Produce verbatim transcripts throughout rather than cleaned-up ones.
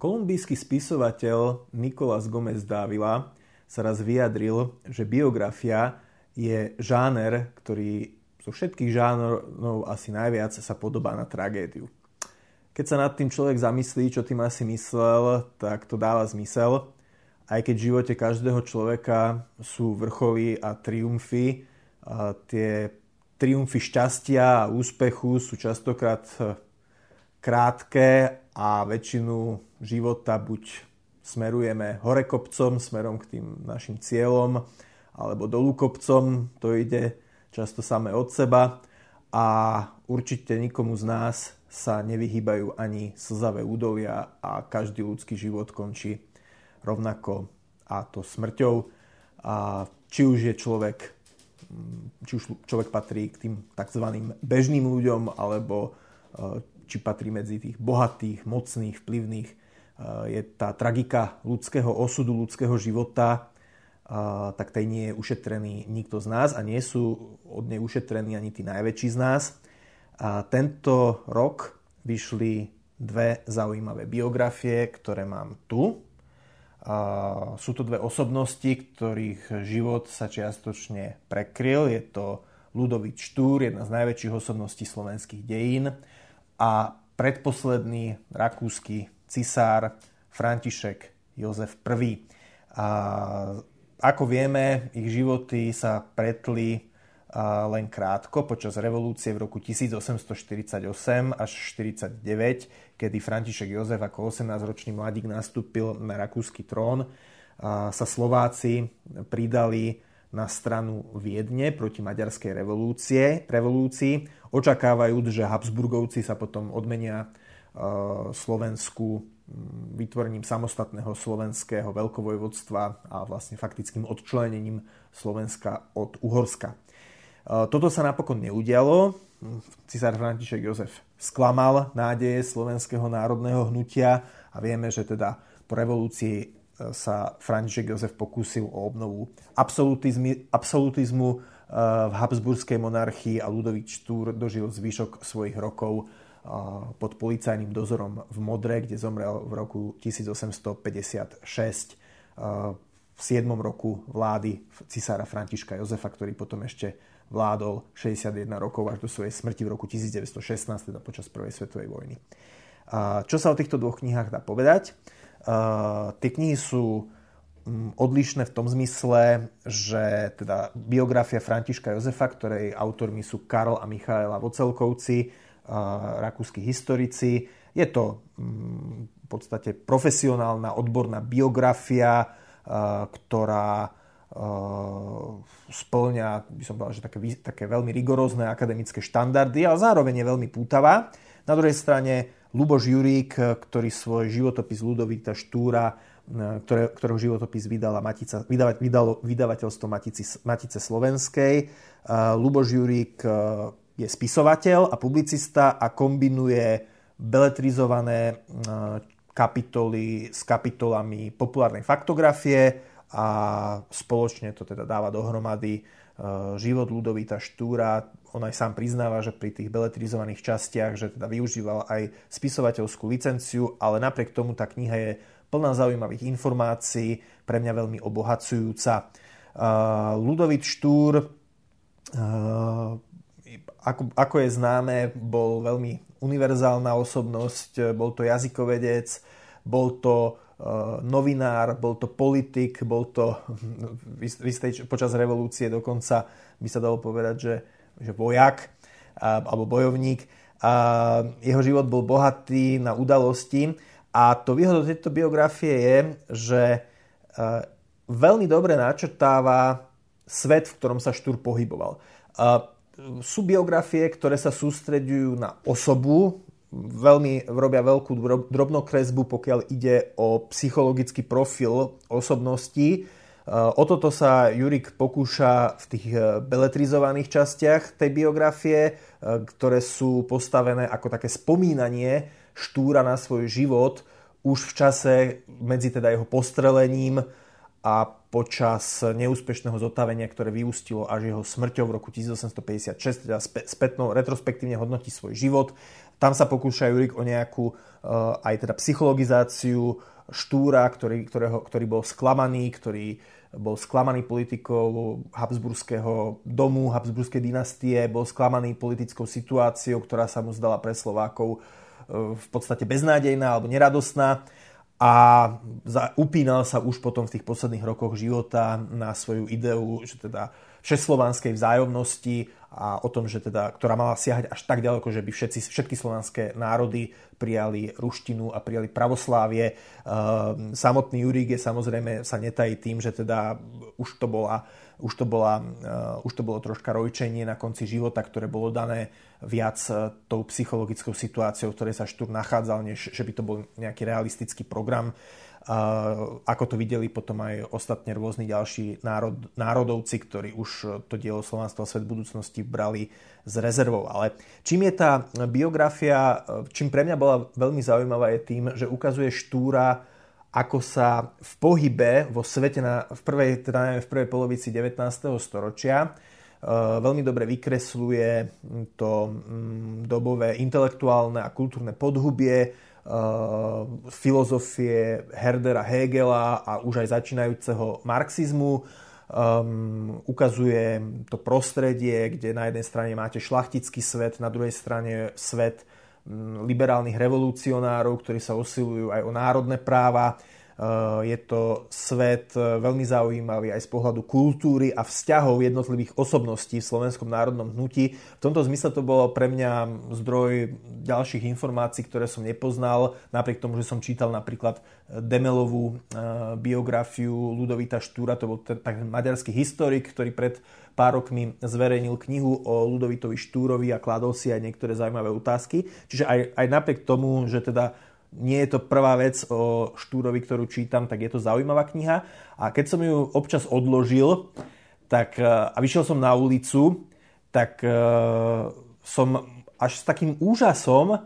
Kolumbijský spisovateľ Nicolás Gómez Dávila sa raz vyjadril, že biografia je žáner, ktorý zo všetkých žánrov asi najviac sa podobá na tragédiu. Keď sa nad tým človek zamyslí, čo tým asi myslel, tak to dáva zmysel. Aj keď v živote každého človeka sú vrcholy a triumfy, a tie triumfy šťastia a úspechu sú častokrát krátke a väčšinu života buď smerujeme hore kopcom, smerom k tým našim cieľom, alebo dolu kopcom, to ide často samé od seba a určite nikomu z nás sa nevyhýbajú ani slzavé údolia a každý ľudský život končí rovnako, a to smrťou. A či už je človek, či už človek patrí k tým takzvaným bežným ľuďom, alebo či patrí medzi tých bohatých, mocných, vplyvných, je tá tragika ľudského osudu, ľudského života, tak tej nie je ušetrený nikto z nás a nie sú od nej ušetrení ani tí najväčší z nás. A tento rok vyšli dve zaujímavé biografie, ktoré mám tu. A sú to dve osobnosti, ktorých život sa čiastočne prekryl. Je to Ľudovít Štúr, jedna z najväčších osobností slovenských dejín, a predposledný rakúsky cisár František Jozef I. A ako vieme, ich životy sa pretli len krátko počas revolúcie v roku tisícosemstoštyridsaťosem až štyridsaťdeväť, kedy František Jozef ako osemnásťročný mladík nastúpil na rakúsky trón. Sa Slováci pridali na stranu Viedne proti maďarskej revolúcie, revolúcii, očakávajúc, že Habsburgovci sa potom odmenia Slovensku vytvorením samostatného slovenského veľkovojvodstva a vlastne faktickým odčlenením Slovenska od Uhorska. Toto sa napokon neudialo. Cisár František Jozef sklamal nádeje slovenského národného hnutia a vieme, že teda po revolúcii sa František Jozef pokúsil o obnovu absolutizmu v habsburskej monarchii a Ľudovít Štúr dožil zvyšok svojich rokov pod policajným dozorom v Modre, kde zomrel v roku tisícosemstopäťdesiatšesť v siedmom roku vlády cisára Františka Jozefa, ktorý potom ešte vládol šesťdesiatjeden rokov až do svojej smrti v roku devätnásťstošestnásť, teda počas prvej svetovej vojny. Čo sa o týchto dvoch knihách dá povedať? Tie knihy sú odlišné v tom zmysle, že teda biografia Františka Jozefa, ktorej autormi sú Karl a Michaela Vocelkovci, rakúski historici. Je to v podstate profesionálna odborná biografia, ktorá spĺňa, by som povedal, že také, také veľmi rigorózne akademické štandardy, ale zároveň je veľmi pútavá. Na druhej strane Ľuboš Jurík, ktorý svoj životopis Ľudovíta Štúra, ktoré, ktorého životopis vydala Matica, vydava, vydalo vydavateľstvo Matici, Matice Slovenskej. Ľuboš Jurík je spisovateľ a publicista a kombinuje beletrizované kapitoly s kapitolami populárnej faktografie a spoločne to teda dáva dohromady život Ľudovíta Štúra. On aj sám priznáva, že pri tých beletrizovaných častiach, že teda využíval aj spisovateľskú licenciu, ale napriek tomu tá kniha je plná zaujímavých informácií, pre mňa veľmi obohacujúca. Ľudovít Štúr, ako, ako je známe, bol veľmi univerzálna osobnosť, bol to jazykovedec, bol to novinár, bol to politik, bol to počas revolúcie dokonca by sa dalo povedať, že, že vojak alebo bojovník. A jeho život bol bohatý na udalosti a to výhodou tejto biografie je, že veľmi dobre načrtáva svet, v ktorom sa Štúr pohyboval. Sú biografie, ktoré sa sústreďujú na osobu, veľmi robia veľkú drobnokresbu, pokiaľ ide o psychologický profil osobností. O toto sa Jurík pokúša v tých beletrizovaných častiach tej biografie, ktoré sú postavené ako také spomínanie Štúra na svoj život už v čase medzi teda jeho postrelením a počas neúspešného zotavenia, ktoré vyústilo až jeho smrťou v roku tisícosemstopäťdesiatšesť, teda spätnou retrospektívne hodnotí svoj život. Tam sa pokúša Jurík o nejakú aj teda psychologizáciu Štúra, ktorý, ktorého, ktorý bol sklamaný, ktorý bol sklamaný politikou Habsburského domu, Habsburskej dynastie, bol sklamaný politickou situáciou, ktorá sa mu zdala pre Slovákov v podstate beznádejná alebo neradostná a upínal sa už potom v tých posledných rokoch života na svoju ideu, že teda všeslovanskej vzájomnosti a o tom, že teda, ktorá mala siahať až tak ďaleko, že by všetci, všetky slovanské národy prijali ruštinu a prijali pravoslávie. Samotný Jurík je samozrejme sa netají tým, že teda už to bola, už to bola, už to bolo troška rojčenie na konci života, ktoré bolo dané viac tou psychologickou situáciou, v ktorej sa Štúr nachádzal, než že by to bol nejaký realistický program. Uh, ako to videli potom aj ostatne rôzni ďalší národ, národovci, ktorí už to dielo Slovanstvo a svet budúcnosti brali s rezervou. Ale čím je tá biografia, čím pre mňa bola veľmi zaujímavá, je tým, že ukazuje Štúra, ako sa v pohybe vo svete na, v, prvej, teda v prvej polovici devätnásteho storočia uh, veľmi dobre vykresľuje to um, dobové intelektuálne a kultúrne podhubie Uh, filozofie Herdera Hegela a už aj začínajúceho marxizmu. Um, ukazuje to prostredie, kde na jednej strane máte šlachtický svet, na druhej strane svet um, liberálnych revolucionárov, ktorí sa usilujú aj o národné práva. Uh, je to svet veľmi zaujímavý aj z pohľadu kultúry a vzťahov jednotlivých osobností v slovenskom národnom hnutí. V tomto zmysle to bolo pre mňa zdroj ďalších informácií, ktoré som nepoznal, napriek tomu, že som čítal napríklad Demelovú uh, biografiu Ľudovita Štúra, to bol ten taký maďarský historik, ktorý pred pár rokmi zverejnil knihu o Ľudovitovi Štúrovi a kladol si aj niektoré zaujímavé otázky. Čiže aj, aj napriek tomu, že teda nie je to prvá vec o Štúrovi, ktorú čítam, tak je to zaujímavá kniha. A keď som ju občas odložil tak, a vyšiel som na ulicu, tak uh, som až s takým úžasom uh,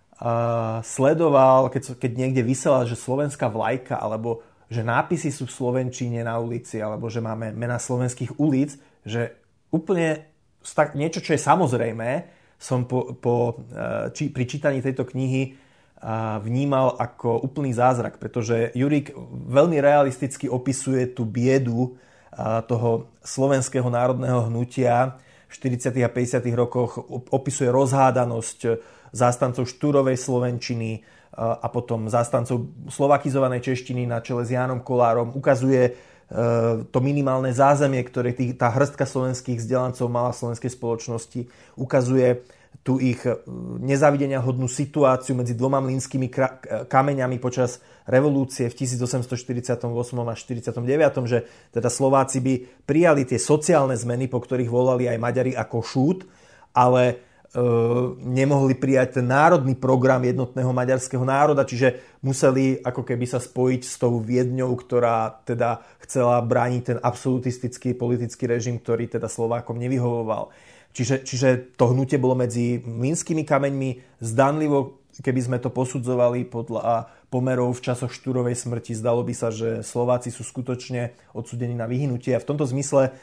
sledoval, keď, keď niekde visela, že slovenská vlajka, alebo že nápisy sú v slovenčine na ulici, alebo že máme mená slovenských ulic, že úplne niečo, čo je samozrejme, som po, po, uh, či, pri čítaní tejto knihy vnímal ako úplný zázrak, pretože Jurík veľmi realisticky opisuje tú biedu toho slovenského národného hnutia v štyridsiatych a päťdesiatych rokoch, opisuje rozhádanosť zástancov Štúrovej slovenčiny a potom zástancov slovakizovanej češtiny na čele s Jánom Kolárom, ukazuje to minimálne zázemie, ktoré tý, tá hrstka slovenských vzdelancov mala v slovenskej spoločnosti, ukazuje tu ich nezávidenia hodnú situáciu medzi dvoma mlynskými kameňami počas revolúcie v tisícosemstoštyridsaťosem až štyridsiatom deviatom že teda Slováci by prijali tie sociálne zmeny, po ktorých volali aj Maďari ako Šút, ale e, nemohli prijať ten národný program jednotného maďarského národa, čiže museli ako keby sa spojiť s tou Viedňou, ktorá teda chcela brániť ten absolutistický politický režim, ktorý teda Slovákom nevyhovoval. Čiže, čiže to hnutie bolo medzi mlynskými kameňmi. Zdanlivo, keby sme to posudzovali podľa pomerov v časoch Štúrovej smrti, zdalo by sa, že Slováci sú skutočne odsúdení na vyhynutie. A v tomto zmysle e,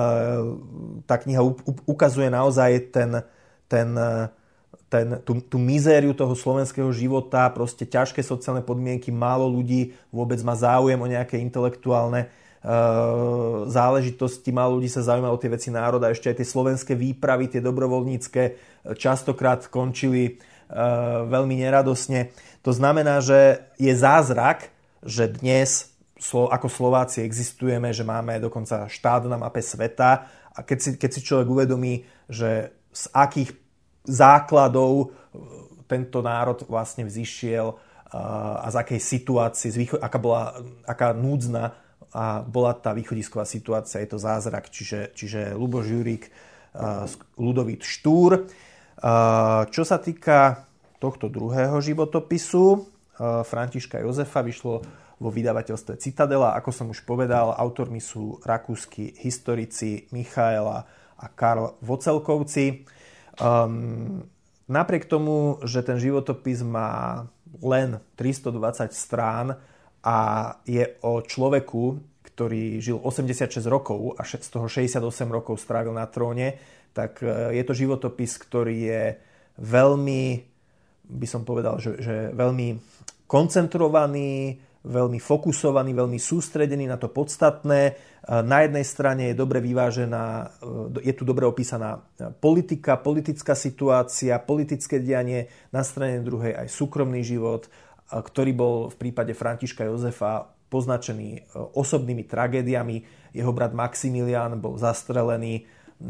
tá kniha u, u, ukazuje naozaj ten, ten, ten, tú, tú mizériu toho slovenského života, proste ťažké sociálne podmienky, málo ľudí vôbec má záujem o nejaké intelektuálne záležitosti, málo ľudí sa zaujíma o tie veci národa, ešte aj tie slovenské výpravy, tie dobrovoľnícke, častokrát končili veľmi neradosne. To znamená, že je zázrak, že dnes ako Slováci existujeme, že máme dokonca štát na mape sveta a keď si, keď si človek uvedomí, že z akých základov tento národ vlastne vzišiel a z akej situácie, aká bola, aká núdzna a bola tá východisková situácia, je to zázrak, čiže, čiže Ľuboš Jurík, Ľudovít Štúr. Čo sa týka tohto druhého životopisu, Františka Jozefa, vyšlo vo vydavateľstve Citadela. Ako som už povedal, autormi sú rakúski historici Michaela a Karl Vocelkovci. Um, napriek tomu, že ten životopis má len tristodvadsať strán, a je o človeku, ktorý žil osemdesiatšesť rokov a z toho šesťdesiatosem rokov strávil na tróne, tak je to životopis, ktorý je veľmi by som povedal, že, že veľmi koncentrovaný, veľmi fokusovaný, veľmi sústredený na to podstatné. Na jednej strane je dobre vyvážená, je tu dobre opísaná politika, politická situácia, politické dianie, na strane druhej aj súkromný život, ktorý bol v prípade Františka Jozefa poznačený osobnými tragédiami. Jeho brat Maximilián bol zastrelený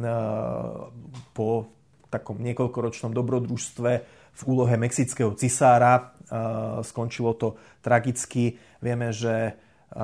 po takom niekoľkoročnom dobrodružstve v úlohe mexického cisára. Skončilo to tragicky. Vieme, že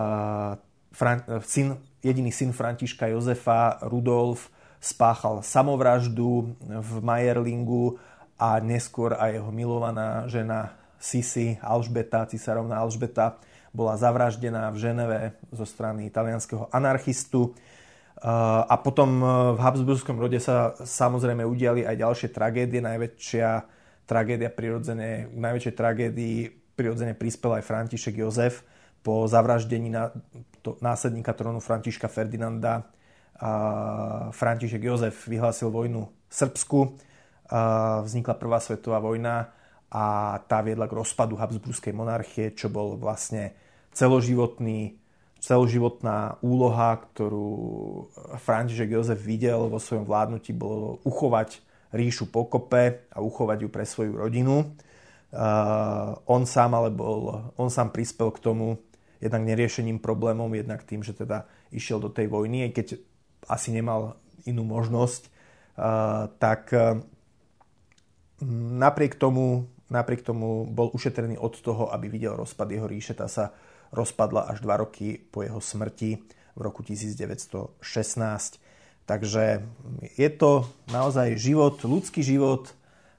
syn, jediný syn Františka Jozefa, Rudolf, spáchal samovraždu v Mayerlingu a neskôr aj jeho milovaná žena Sisi, Alžbeta, cisárovna Alžbeta, bola zavraždená v Ženeve zo strany talianskeho anarchistu. A potom v Habsburskom rode sa samozrejme udiali aj ďalšie tragédie. Najväčšia tragédia prirodzene, k najväčšej tragédii prirodzene prispel aj František Jozef po zavraždení na, to, následníka trónu Františka Ferdinanda. A František Jozef vyhlásil vojnu Srbsku. A vznikla prvá svetová vojna a tá viedla k rozpadu Habsburskej monarchie, čo bol vlastne celoživotný celoživotná úloha, ktorú František Jozef videl vo svojom vládnutí, bolo uchovať ríšu pokope a uchovať ju pre svoju rodinu. Uh, on sám ale bol, on sám prispel k tomu jednak neriešením problémom, jednak tým, že teda išiel do tej vojny, aj keď asi nemal inú možnosť, uh, tak uh, napriek tomu, napriek tomu bol ušetrený od toho, aby videl rozpad jeho ríše. Tá sa rozpadla až dva roky po jeho smrti v roku devätnásť šestnásť. Takže je to naozaj život, ľudský život,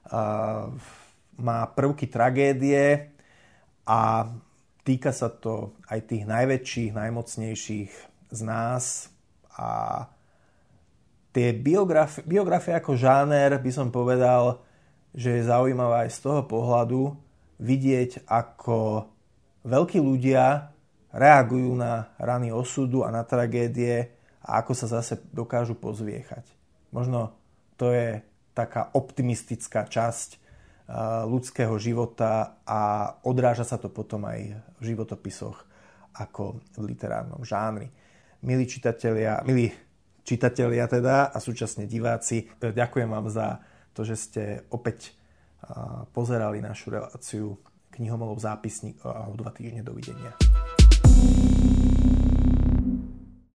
má prvky tragédie a týka sa to aj tých najväčších, najmocnejších z nás. A tie biografie, biografie ako žáner by som povedal, že je zaujímavá aj z toho pohľadu vidieť, ako veľkí ľudia reagujú na rany osudu a na tragédie a ako sa zase dokážu pozviechať. Možno to je taká optimistická časť ľudského života a odráža sa to potom aj v životopisoch ako v literárnom žánri. Milí čitatelia, milí čitatelia teda a súčasne diváci, ďakujem vám za to, že ste opäť pozerali našu reláciu Knihomolov zápisník a o dva týždne dovidenia.